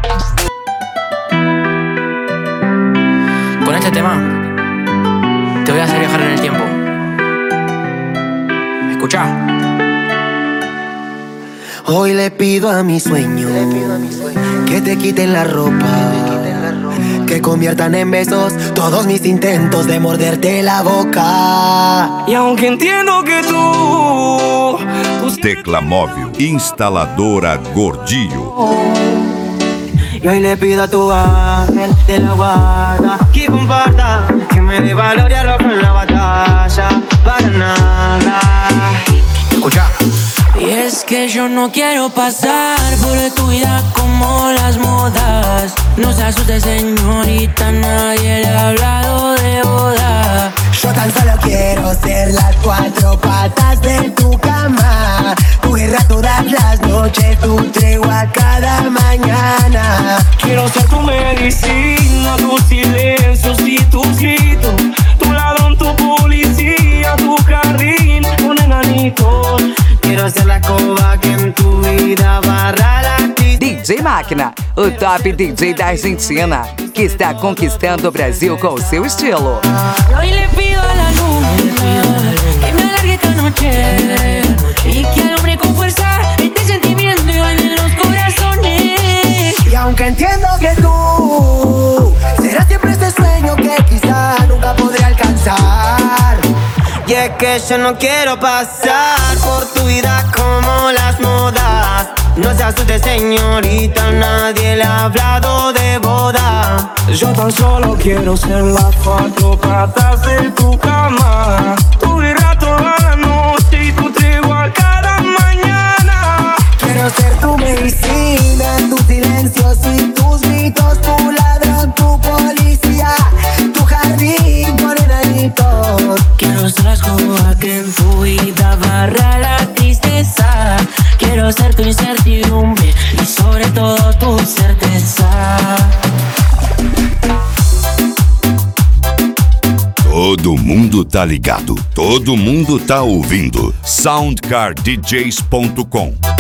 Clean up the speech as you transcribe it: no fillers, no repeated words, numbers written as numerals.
Con este tema te voy a hacer viajar en el tiempo. Escuchá. Hoy le pido a mi sueño que te quiten la ropa, que conviertan en besos todos mis intentos de morderte la boca. Y aunque entiendo que tú Teclamóvel, instaladora Gordillo. Y hoy le pido a tu ángel de la guarda que comparta, que me dé valor y arrojo en la batalla. Para nada. Escuchá. Y es que yo no quiero pasar por tu vida como las modas. No se asuste, señorita, nadie le ha hablado de boda. Yo tan solo quiero ser las cuatro patas de tu cama, tu guerra todas las noches, tu tregua cada mañana. quiero ser tu medicina, tus silencios y tus gritos, tu ladrón, tu policía, tu jardín, un enanito. Quiero ser la escoba que en tu vida barra la DJ Máquina, o top DJ da Argentina, que está conquistando o Brasil com o seu estilo. Hoy le pido a la luna que me alargue esta noche y que alumbre con fuerza este sentimiento y baile en los corazones. Y aunque entiendo que tú serás siempre este sueño que quizá nunca podré alcanzar. Y es que yo no quiero pasar por tu vida como las modas. No se asuste, señorita, nadie le ha hablado de boda. Yo tan solo quiero ser las cuatro patas de tu cama, tu guerra toda la noche y tu tregua cada mañana. Quiero ser tu medicina, tus silencios y tus mitos, tu ladrón, tu policía, tu jardín con enanitos. Quiero ser la escoba que en tu vida barra la tristeza. Quiero ser tu incertidumbre y sobre todo tu certeza. Todo mundo tá ligado, todo mundo tá ouvindo. SoundCardDJs.com